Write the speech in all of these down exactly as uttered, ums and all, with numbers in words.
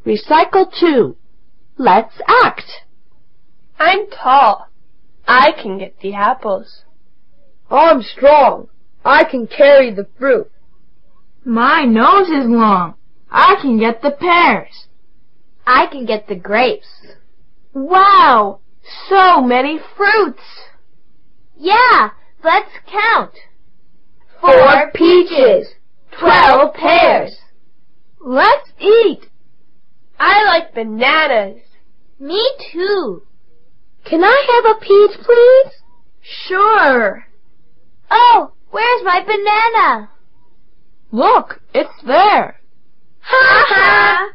Recital two. Let's act. I'm tall. I can get the apples. I'm strong. I can carry the fruit. My nose is long. I can get the pears. I can get the grapes. Wow! So many fruits! Yeah, let's count. Four peaches. Twelve pears. Let's eat! I like bananas. Me too. Can I have a peach, please? Sure. Oh, where's my banana? Look, it's there. Ha ha!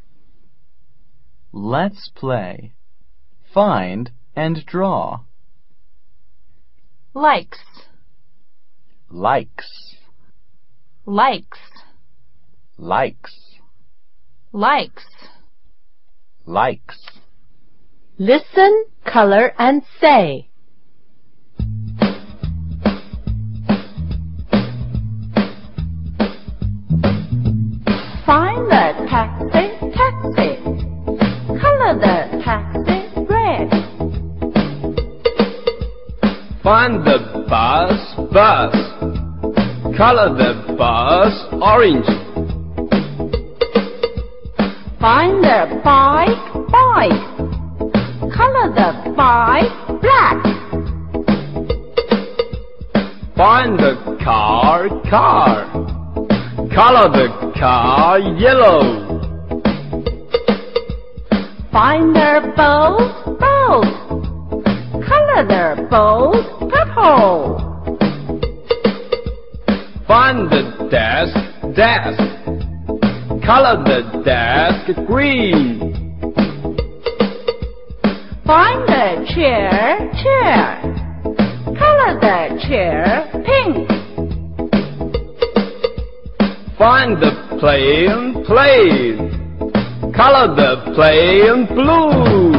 Let's play. Find and draw. Likes, Likes, likes, likes, likes. likes. Listen, color, and say. Find the taxi, taxi. Color the taxi red. Find the bus, bus. Color the bus orange. Find the bike, bike. Color the bike black. Find the car, car. Color the car yellow. Find their boat, boat. Color their boat purple. Find the desk, desk. Color the desk green. Find the chair, chair. Color the chair pink. Find the plane, plane. Color the plane blue.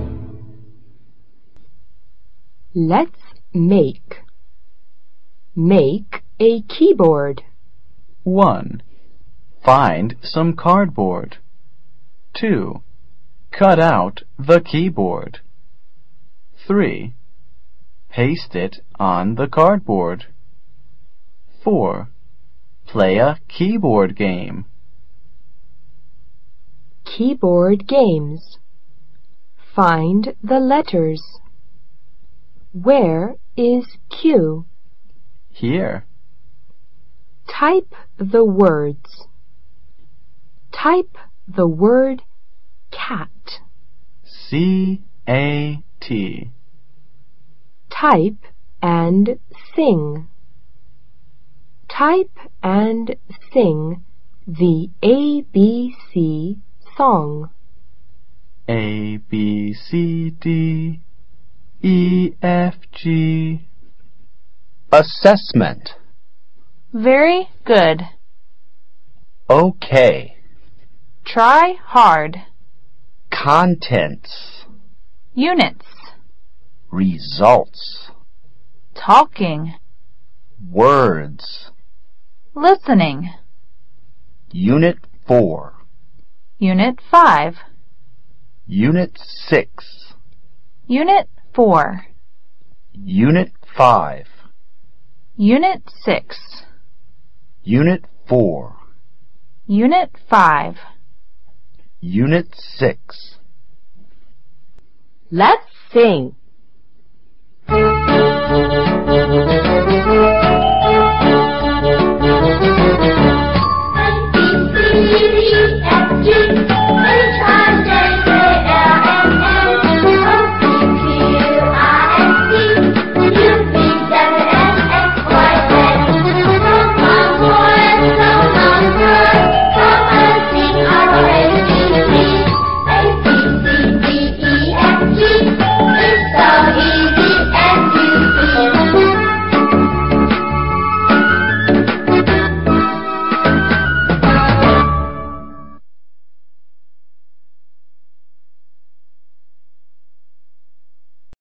Let's make. Make a keyboard. one. Find some cardboard. two. Cut out the keyboard. three. Paste it on the cardboard. four. Play a keyboard game. Keyboard games. Find the letters. Where is Q? Here. Type the words. Type the word cat. C A T. Type and sing. Type and sing the A B C song. A B C D E F G. Assessment. Very good. Okay. Try hard. Contents. Units. Results. Talking. Words. Listening. Unit four. Unit five. Unit six. Unit four. Unit five. Unit six. Unit four. Unit five. Unit six. Let's sing.